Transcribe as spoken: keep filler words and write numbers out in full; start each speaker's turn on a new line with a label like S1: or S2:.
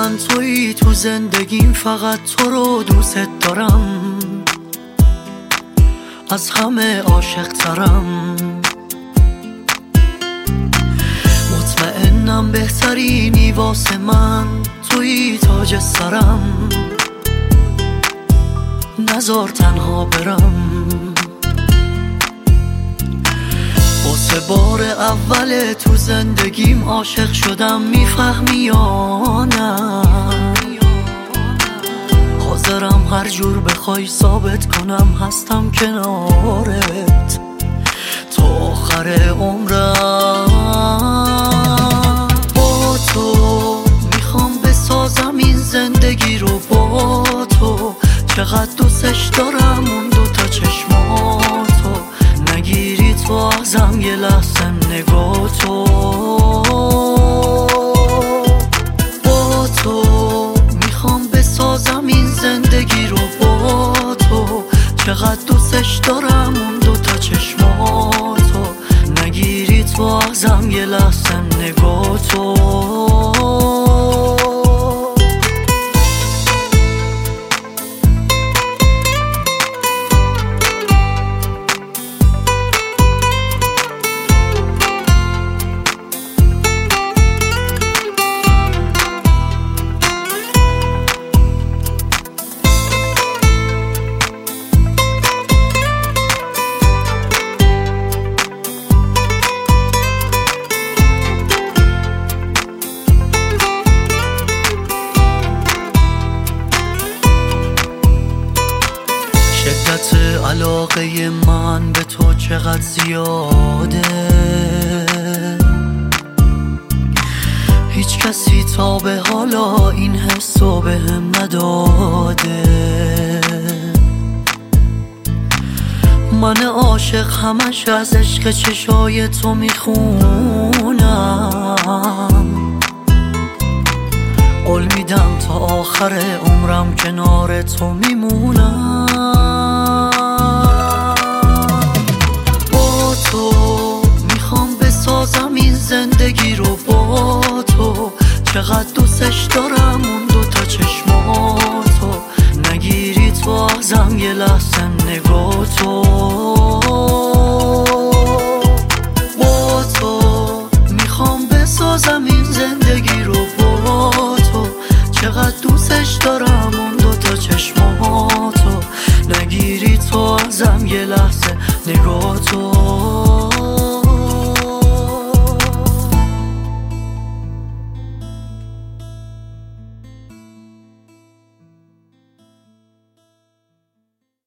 S1: من تویی تو زندگیم، فقط تو رو دوست دارم، از همه عاشق ترم. مطمئنم بهترینی واسه من، تویی تاج سرم، نذار تنها برم. واسه بار اول تو زندگیم عاشق شدم، میفهمی یا نه؟ حاضرم هر جور بخوای ثابت کنم هستم کنارت تا آخر عمرم. با تو میخوام بسازم این زندگی رو، با تو چقدر دوستش دارم اون دوتا چشماتو، نگیری تو ازم یه لحظه نگاه تو. با تو میخوام بسازم این زندگی رو، با تو چقدر دوستش دارم اون دوتا چشماتو، نگیری تو ازم یه لحظه نگاه تو. شدت علاقه من به تو چقدر زیاده، هیچ کسی تا به حالا این حسو بهم نداده. من عاشق همش از عشق چشای تو میخونم، قول میدم تا آخر عمرم کنار تو میمونم. با تو میخوام بسازم این زندگی رو، با تو چقدر دوستش دارم اون دوتا چشماتو، نگیری تو ازم یه لحظه نگاه تو. با تو میخوام بسازم این زندگی رو، با تو چقدر دوستش دارم اون دوتا چشماتو، نگیری تو ازم یه لحظه نگاه تو.